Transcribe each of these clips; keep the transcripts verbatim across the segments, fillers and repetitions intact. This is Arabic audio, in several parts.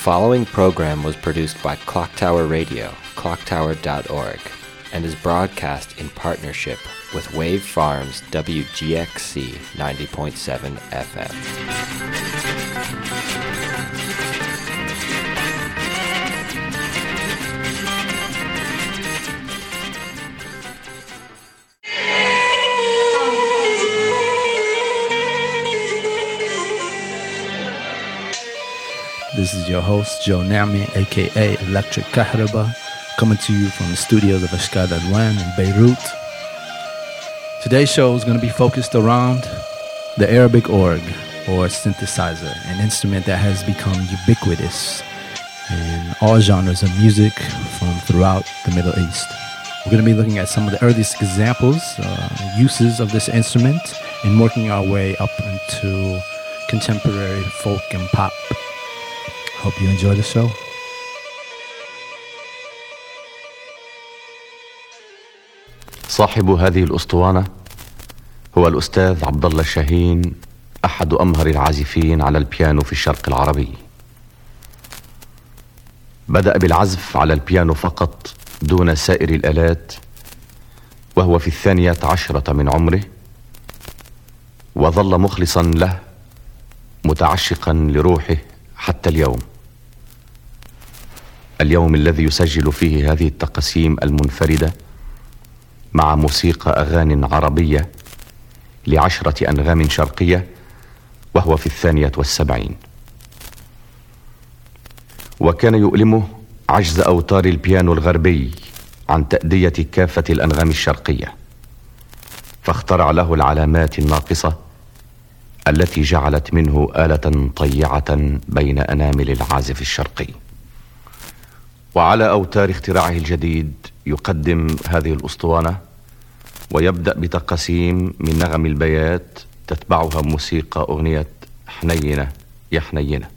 following program was produced by Clocktower Radio, clocktower dot org, and is broadcast in partnership with Wave Farms W G X C ninety point seven F M. This is your host, Joe Nami, aka Electric Kahraba, coming to you from the studios of Ashkad Adwan in Beirut. Today's show is going to be focused around the Arabic org, or synthesizer, an instrument that has become ubiquitous in all genres of music from throughout the Middle East. We're going to be looking at some of the earliest examples, uh, uses of this instrument, and working our way up into contemporary folk and pop. Hope you enjoy the show. صاحب هذه الأسطوانة هو الأستاذ عبد الله شاهين، أحد أمهر العازفين على البيانو في الشرق العربي. بدأ بالعزف على البيانو فقط دون سائر الآلات وهو في الثانية عشرة من عمره، وظل مخلصا له متعشقا لروحه حتى اليوم اليوم الذي يسجل فيه هذه التقاسيم المنفردة مع موسيقى أغاني عربية لعشرة أنغام شرقية، وهو في الثانية والسبعين. وكان يؤلمه عجز أوتار البيانو الغربي عن تأدية كافة الأنغام الشرقية، فاخترع له العلامات الناقصة التي جعلت منه آلة طيعة بين أنامل العازف الشرقي. وعلى أوتار اختراعه الجديد يقدم هذه الأسطوانة، ويبدأ بتقاسيم من نغم البيات تتبعها موسيقى أغنية حنينة يا حنينة.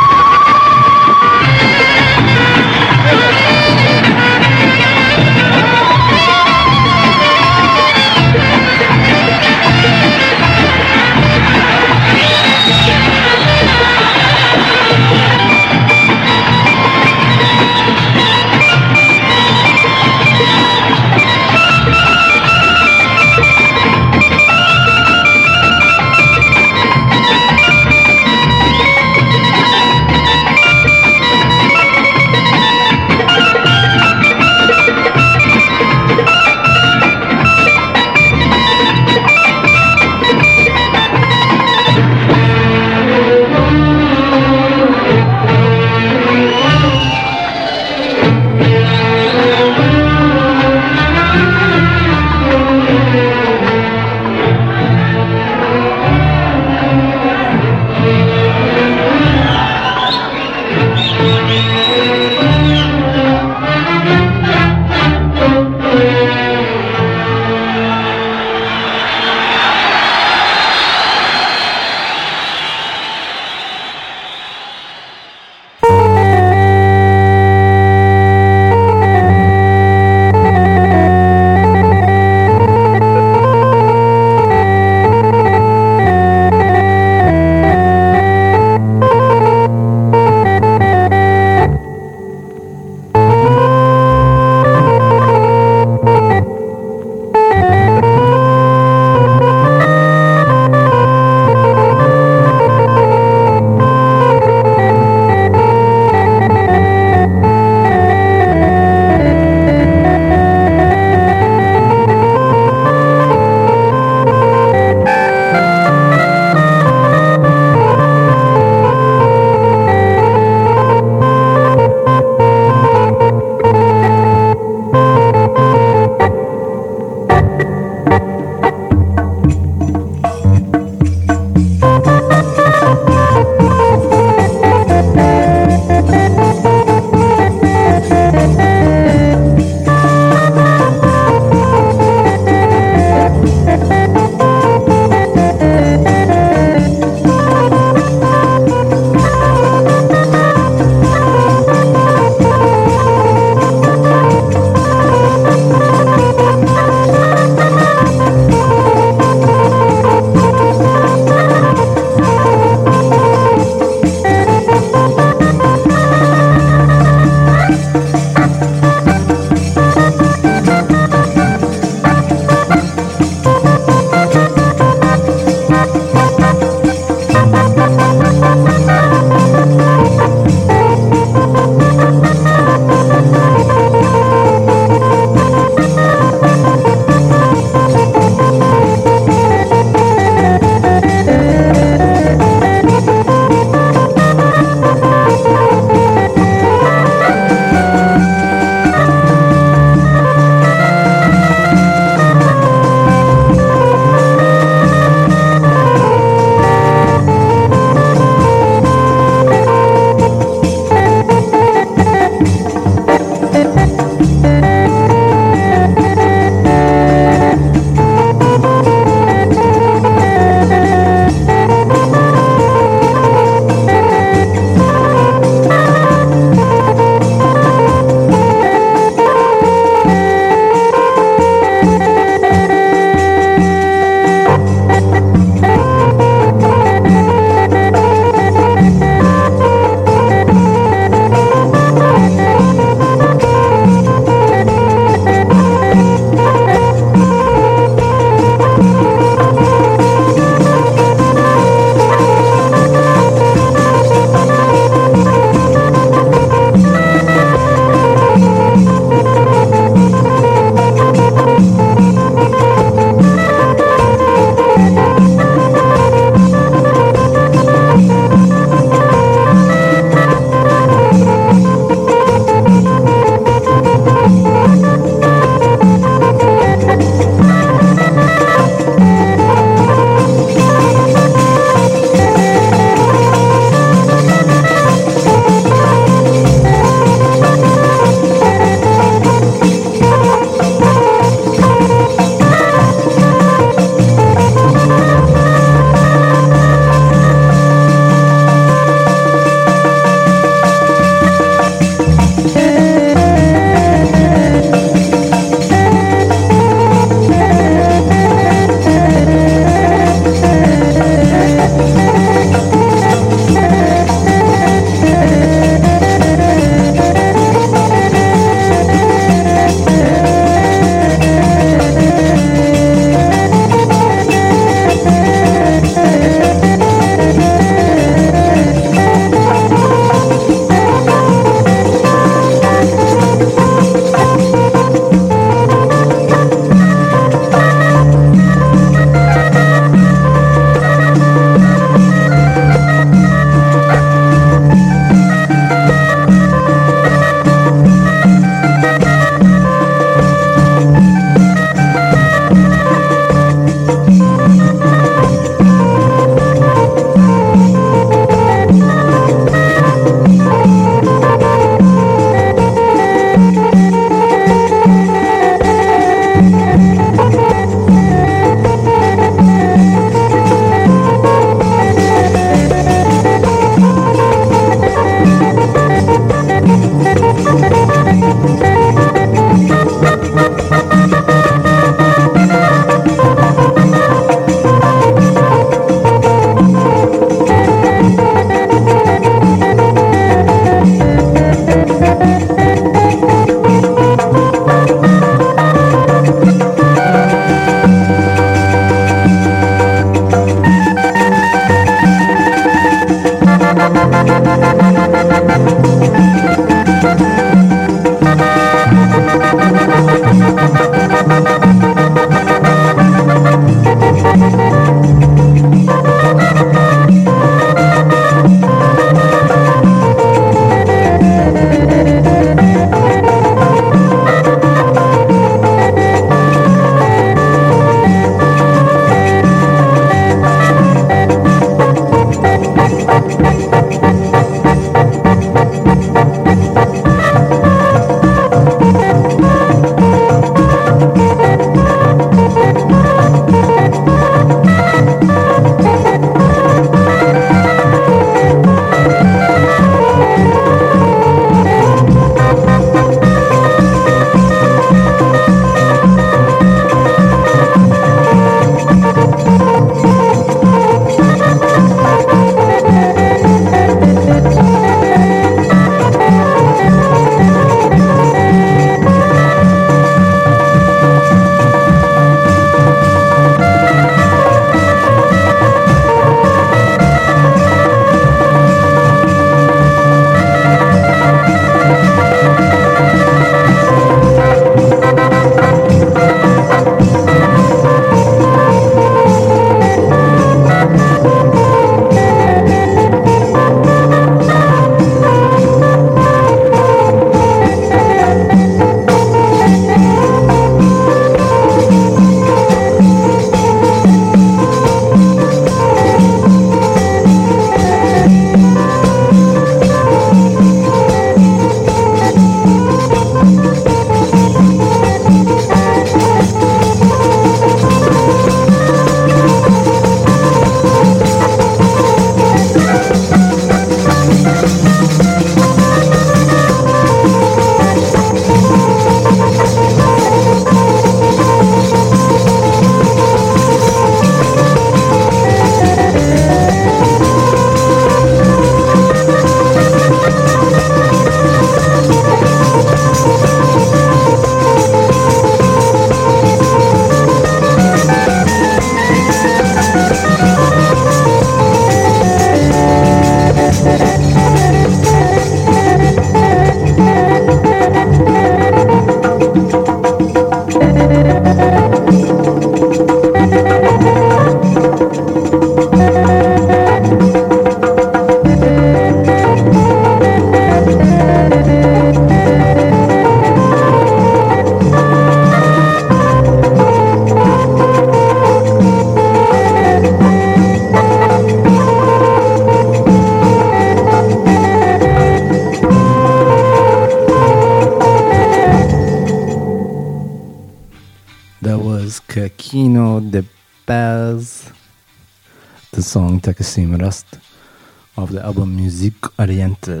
Kino de Paz, the song Takasim Rast of the album Musique Orientale.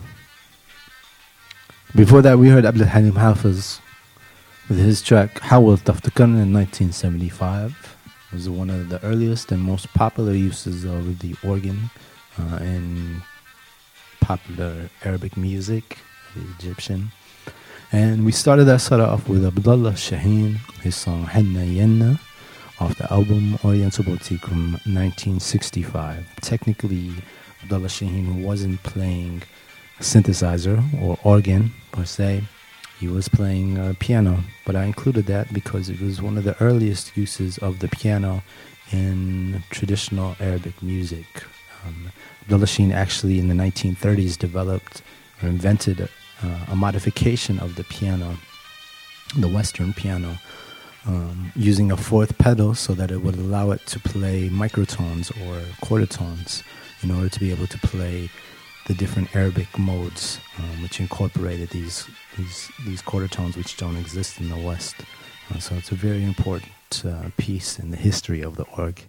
Before that, we heard Abdul Halim Hafiz with his track Hawal Taftakarn in nineteen seventy-five. It was one of the earliest and most popular uses of the organ uh, in popular Arabic music, the Egyptian. And we started that set off with Abdullah Shaheen, his song Henna Yenna, off the album Oriental Boutique from nineteen sixty-five. Technically, Abdullah Shaheen wasn't playing a synthesizer or organ per se. He was playing uh, piano, but I included that because it was one of the earliest uses of the piano in traditional Arabic music. Um, Abdullah Shaheen actually in the nineteen thirties developed or invented a, uh, a modification of the piano, the Western piano, um, using a fourth pedal so that it would allow it to play microtones or quarter tones in order to be able to play the different Arabic modes, um, which incorporated these these these quarter tones which don't exist in the West. Uh, so it's a very important uh, piece in the history of the org.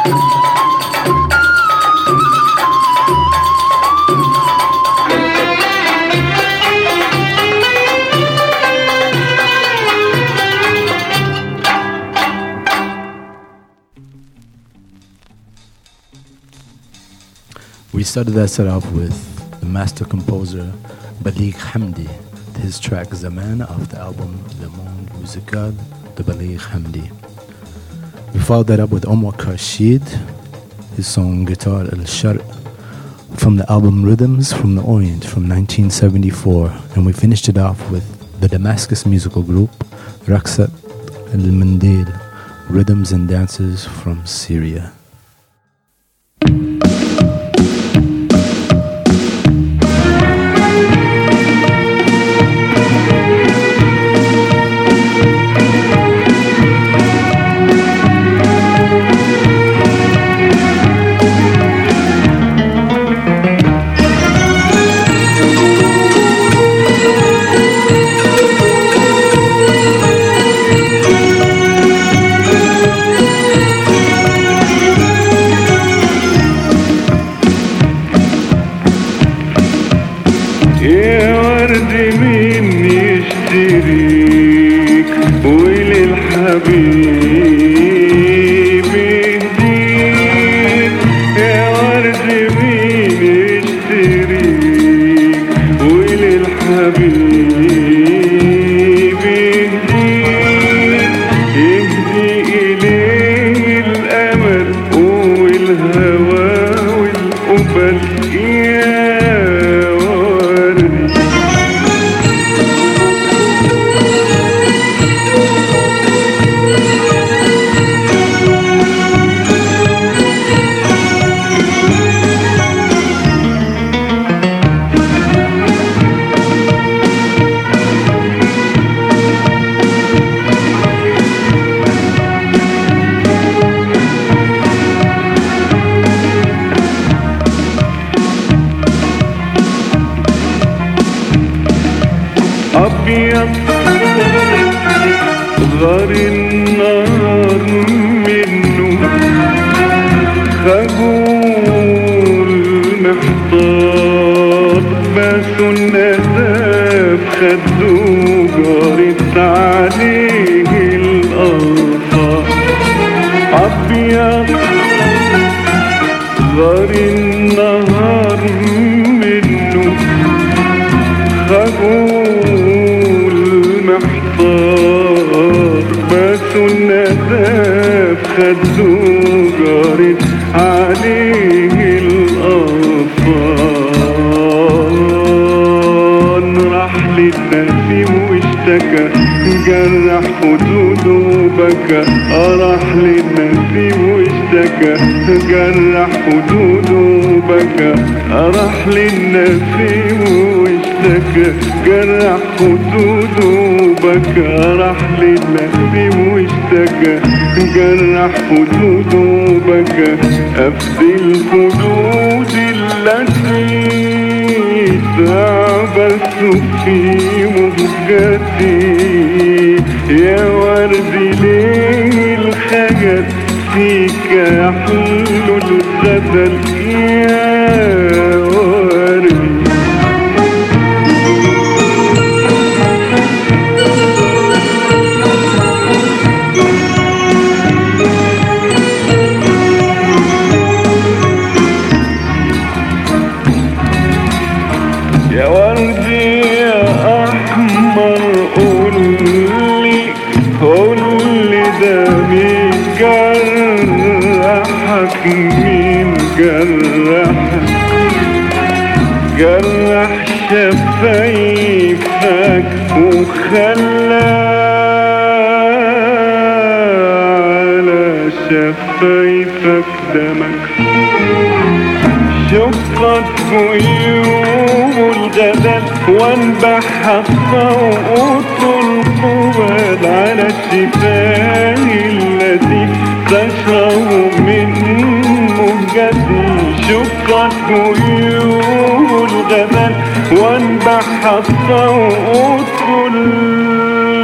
We started that set off with the master composer Baligh Hamdi, his track Zaman off the album Le Monde Musical de Baligh Hamdi. We followed that up with Omar Kashid, his song Guitar al-Sharq from the album Rhythms from the Orient from nineteen seventy-four, and we finished it off with the Damascus musical group Raqsat al-Mandil, Rhythms and Dances from Syria.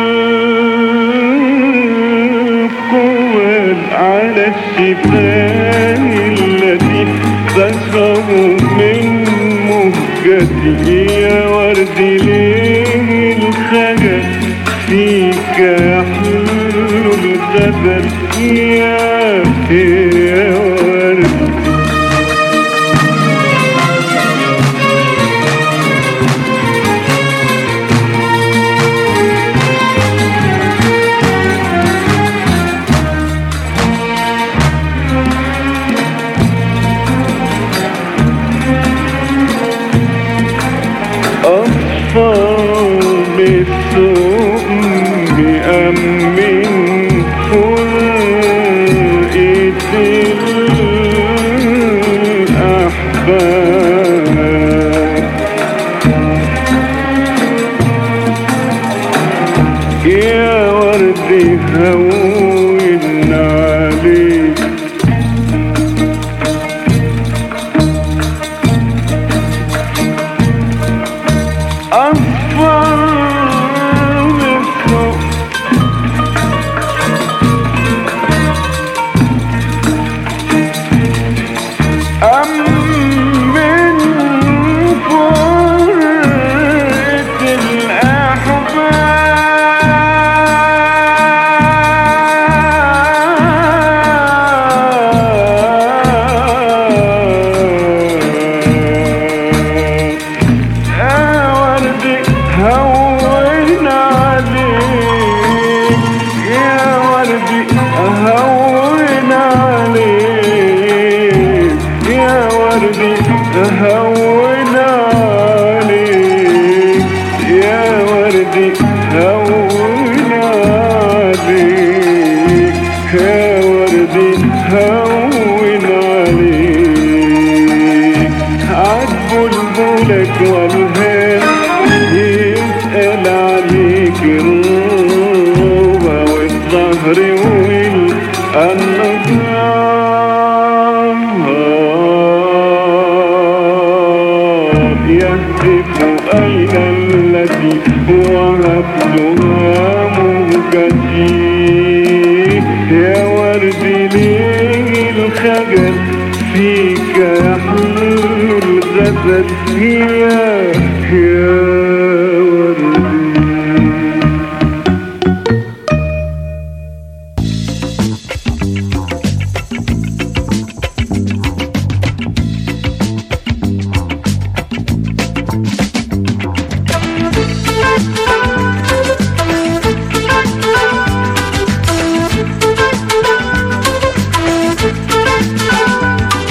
على الشفاه أرخم من مهجتي يا وردي ليه الخجل فيك يحلو الغزل يا يا وردي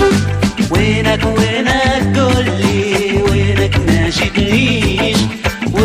وينك وينك قولي وينك ما جيتنيش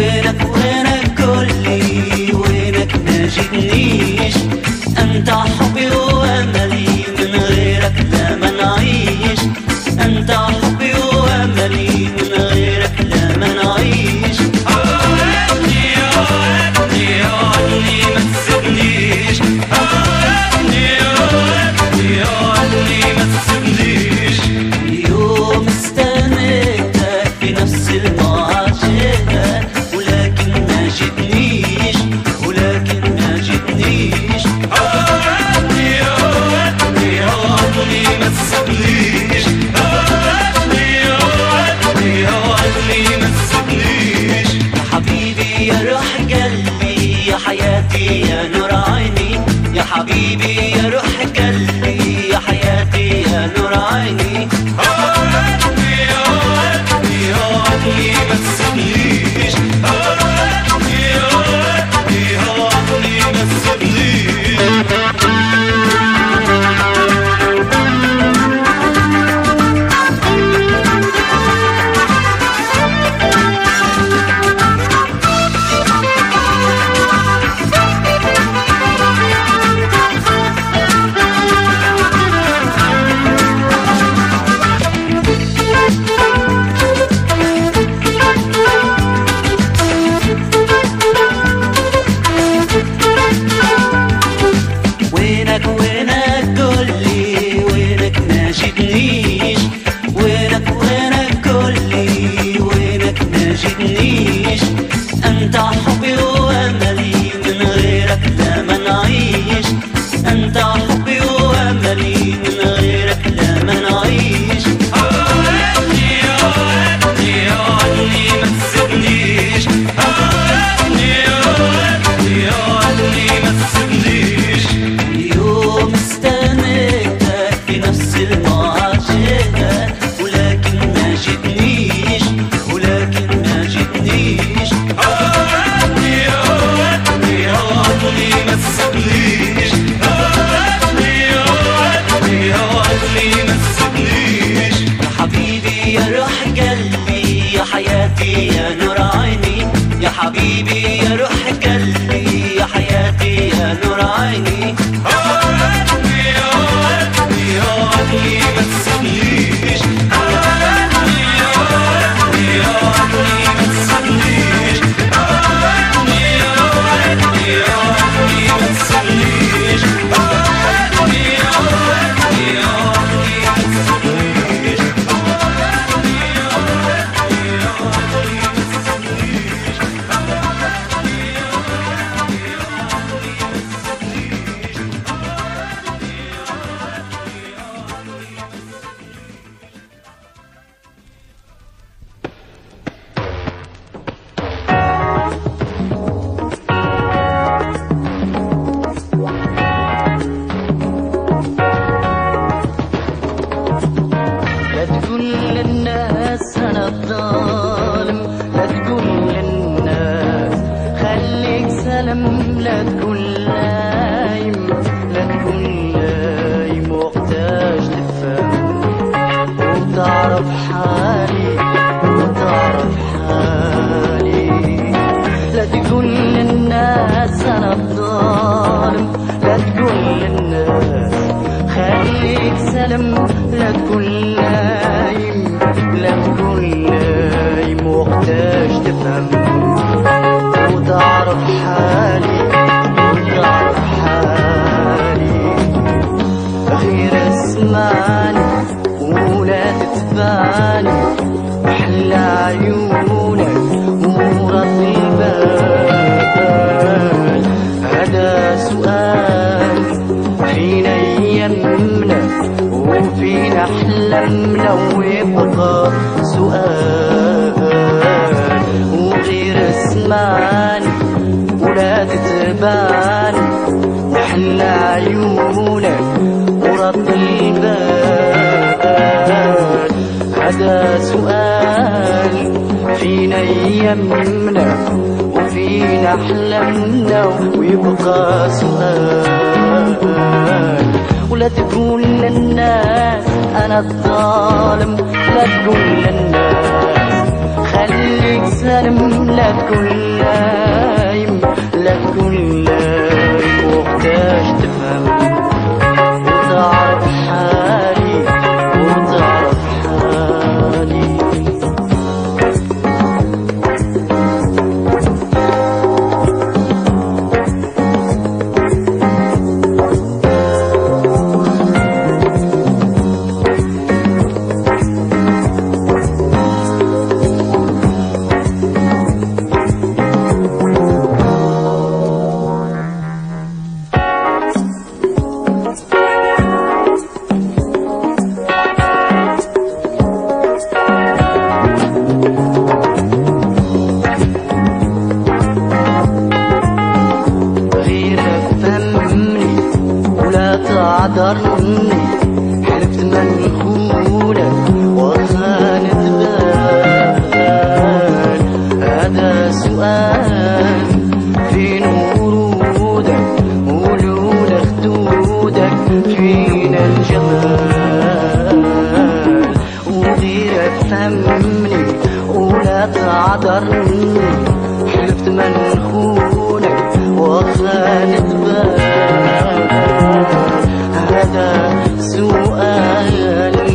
هذا سؤال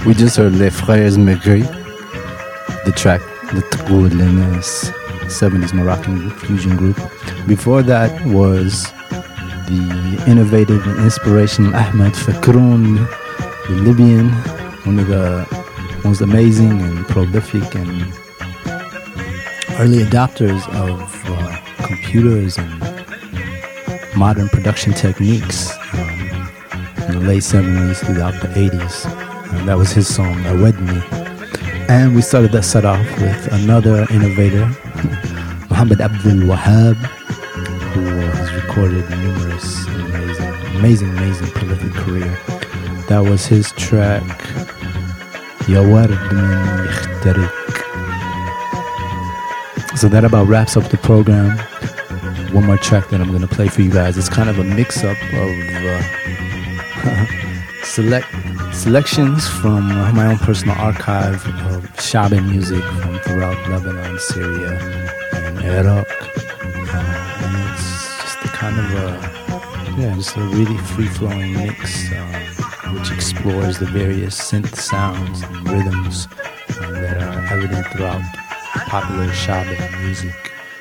We just heard Les Frères Maigri, the track the Taqoud Lenes, seventies Moroccan fusion group. Before that was the innovative and inspirational Ahmed Fakroun, the Libyan, one of the most amazing and prolific and early adopters of uh, computers and modern production techniques um, in the late seventies throughout the eighties. Uh, that was his song, Awadni. And we started that set off with another innovator, Muhammad Abdul Wahab, who has recorded numerous amazing, amazing, amazing prolific career. That was his track, Ya Ward Min Yakhtarik. So that about wraps up the program. One more track that I'm going to play for you guys. It's kind of a mix-up of uh, select selections from uh, my own personal archive of Shabi music from throughout Lebanon, Syria, and Iraq. Uh, and it's just a kind of a, yeah, just a really free-flowing mix um, which explores the various synth sounds and rhythms um, that are evident throughout popular Shabi music.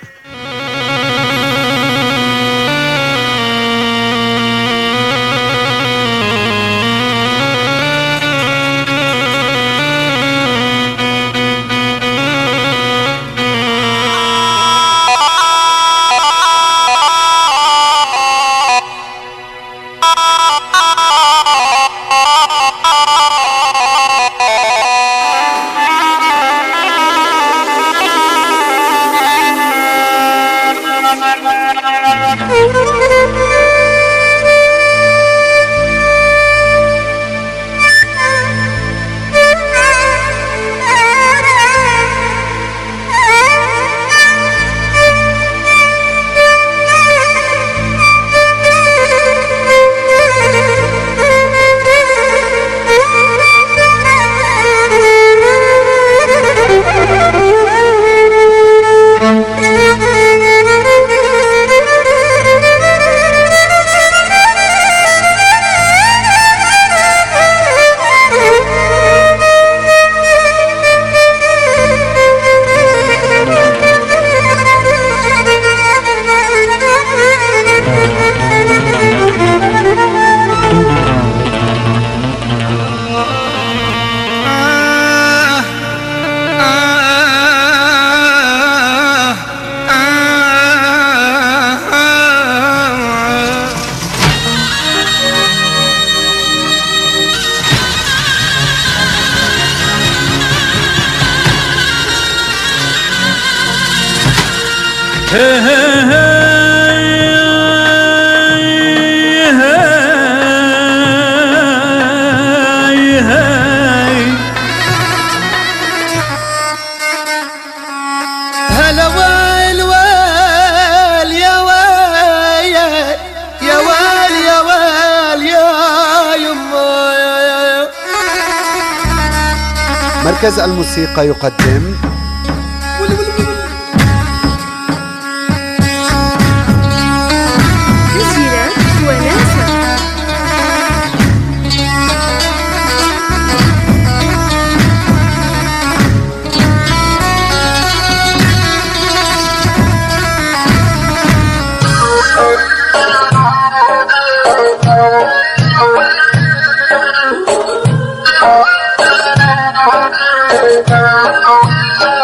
مركز الموسيقى يقدم تسجيلات وناسة. Oh,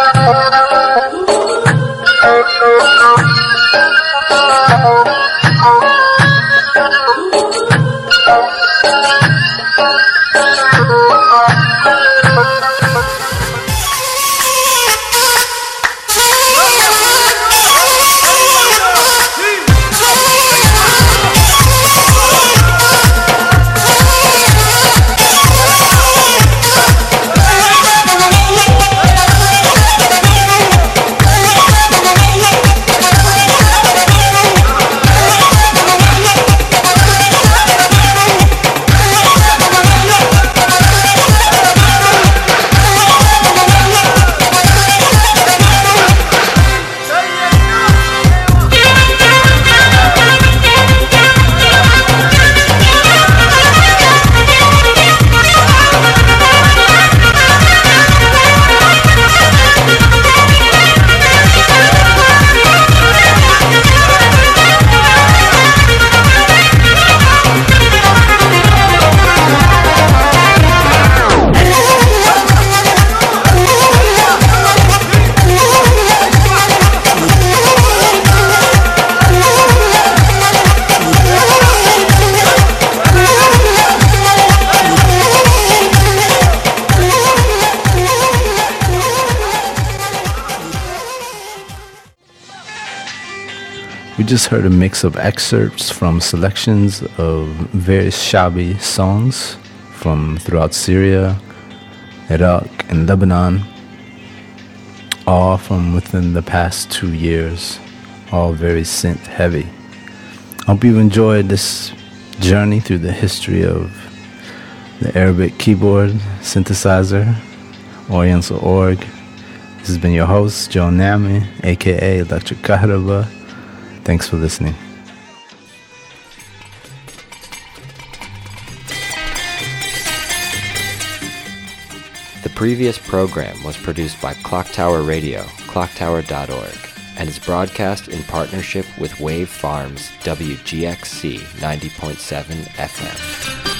We just heard a mix of excerpts from selections of various Shabi songs from throughout Syria, Iraq, and Lebanon, all from within the past two years, all very synth heavy. I hope you've enjoyed this journey through the history of the Arabic keyboard synthesizer, Oriental Org. This has been your host, Joe Nami, aka Electric Kahraba. Thanks for listening. The previous program was produced by Clocktower Radio, clocktower dot org, and is broadcast in partnership with Wave Farms W G X C ninety point seven F M.